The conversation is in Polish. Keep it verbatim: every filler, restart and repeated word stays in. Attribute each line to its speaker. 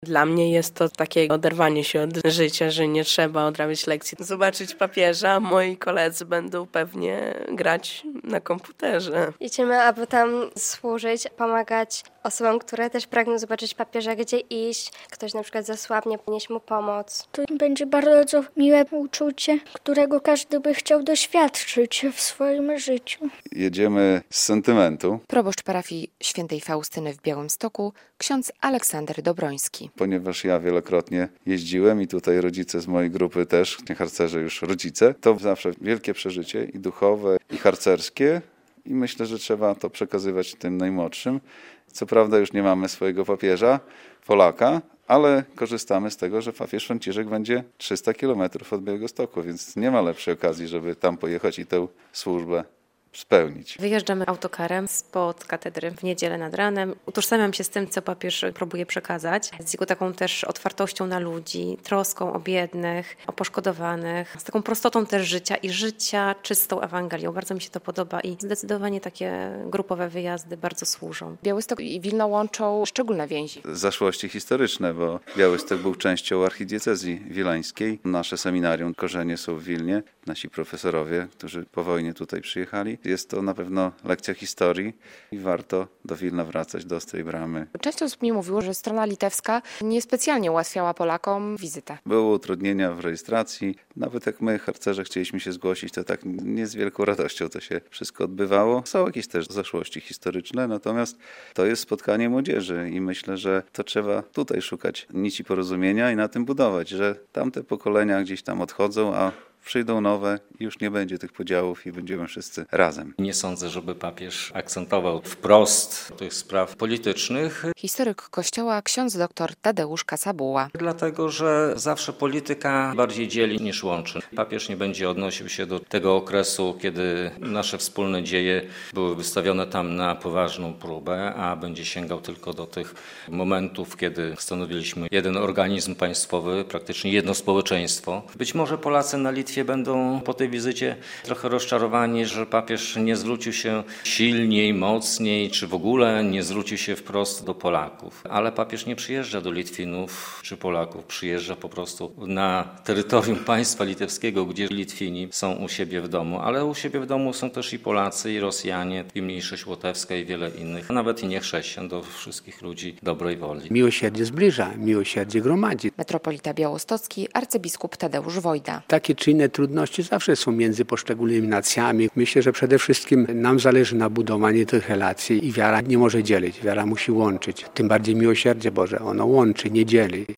Speaker 1: Dla mnie jest to takie oderwanie się od życia, że nie trzeba odrabiać lekcji. Zobaczyć papieża, moi koledzy będą pewnie grać na komputerze.
Speaker 2: Idziemy, aby tam służyć, pomagać osobom, które też pragną zobaczyć papieża, gdzie iść. Ktoś na przykład zasłabnie, nieść mu pomoc.
Speaker 3: To będzie bardzo miłe uczucie, którego każdy by chciał doświadczyć w swoim życiu.
Speaker 4: Jedziemy z sentymentu.
Speaker 5: Proboszcz parafii świętej Faustyny w Białymstoku, ksiądz Aleksander Dobroński.
Speaker 4: Ponieważ ja wielokrotnie jeździłem i tutaj rodzice z mojej grupy też, nie harcerze, już rodzice, to zawsze wielkie przeżycie i duchowe, i harcerskie i myślę, że trzeba to przekazywać tym najmłodszym. Co prawda już nie mamy swojego papieża, Polaka, ale korzystamy z tego, że papież Franciszek będzie trzysta kilometrów od Białegostoku, więc nie ma lepszej okazji, żeby tam pojechać i tę służbę spełnić.
Speaker 6: Wyjeżdżamy autokarem spod katedry w niedzielę nad ranem. Utożsamiam się z tym, co papież próbuje przekazać, z jego taką też otwartością na ludzi, troską o biednych, o poszkodowanych, z taką prostotą też życia i życia czystą Ewangelią. Bardzo mi się to podoba i zdecydowanie takie grupowe wyjazdy bardzo służą.
Speaker 5: Białystok i Wilno łączą szczególne więzi.
Speaker 4: Zaszłości historyczne, bo Białystok był częścią archidiecezji wileńskiej. Nasze seminarium, korzenie są w Wilnie. Nasi profesorowie, którzy po wojnie tutaj przyjechali. Jest to na pewno lekcja historii i warto do Wilna wracać, do Ostrej Bramy.
Speaker 5: Często osób mi mówiło, że strona litewska niespecjalnie ułatwiała Polakom wizytę.
Speaker 4: Były utrudnienia w rejestracji. Nawet jak my, harcerze, chcieliśmy się zgłosić, to tak nie z wielką radością to się wszystko odbywało. Są jakieś też zaszłości historyczne, natomiast to jest spotkanie młodzieży i myślę, że to trzeba tutaj szukać nici porozumienia i na tym budować, że tamte pokolenia gdzieś tam odchodzą, a przyjdą nowe i już nie będzie tych podziałów i będziemy wszyscy razem.
Speaker 7: Nie sądzę, żeby papież akcentował wprost tych spraw politycznych.
Speaker 5: Historyk Kościoła ksiądz dr Tadeusz Kasabuła.
Speaker 7: Dlatego, że zawsze polityka bardziej dzieli niż łączy. Papież nie będzie odnosił się do tego okresu, kiedy nasze wspólne dzieje były wystawione tam na poważną próbę, a będzie sięgał tylko do tych momentów, kiedy stanowiliśmy jeden organizm państwowy, praktycznie jedno społeczeństwo. Być może Polacy na Litwie będą po tej wizycie trochę rozczarowani, że papież nie zwrócił się silniej, mocniej, czy w ogóle nie zwrócił się wprost do Polaków. Ale papież nie przyjeżdża do Litwinów czy Polaków, przyjeżdża po prostu na terytorium państwa litewskiego, gdzie Litwini są u siebie w domu. Ale u siebie w domu są też i Polacy, i Rosjanie, i mniejszość łotewska i wiele innych, nawet i niechrześcijan, do wszystkich ludzi dobrej woli.
Speaker 8: Miłosierdzie zbliża, miłosierdzie gromadzi.
Speaker 5: Metropolita białostocki, arcybiskup Tadeusz Wojda.
Speaker 8: Takie czy inne trudności zawsze są między poszczególnymi nacjami. Myślę, że przede wszystkim nam zależy na budowaniu tych relacji i wiara nie może dzielić, wiara musi łączyć. Tym bardziej miłosierdzie Boże, ono łączy, nie dzieli.